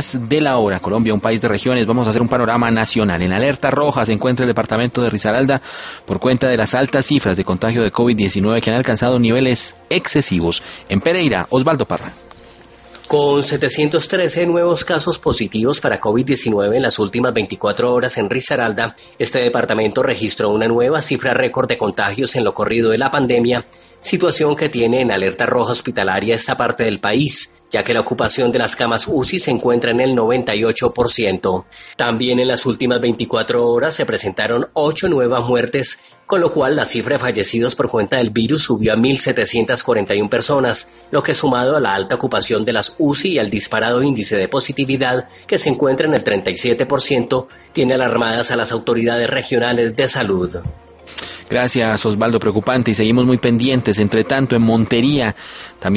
de la hora. Colombia, un país de regiones. Vamos a hacer un panorama nacional. En alerta roja se encuentra el departamento de Risaralda por cuenta de las altas cifras de contagio de COVID-19 que han alcanzado niveles excesivos. En Pereira, Osvaldo Parra. Con 713 nuevos casos positivos para COVID-19 en las últimas 24 horas en Risaralda, este departamento registró una nueva cifra récord de contagios en lo corrido de la pandemia, situación que tiene en alerta roja hospitalaria esta parte del país, ya que la ocupación de las camas UCI se encuentra en el 98%. También en las últimas 24 horas se presentaron 8 nuevas muertes, con lo cual la cifra de fallecidos por cuenta del virus subió a 1.741 personas, lo que sumado a la alta ocupación de las UCI y al disparado índice de positividad, que se encuentra en el 37%, tiene alarmadas a las autoridades regionales de salud. Gracias, Osvaldo, preocupante, y seguimos muy pendientes. Entre tanto, en Montería también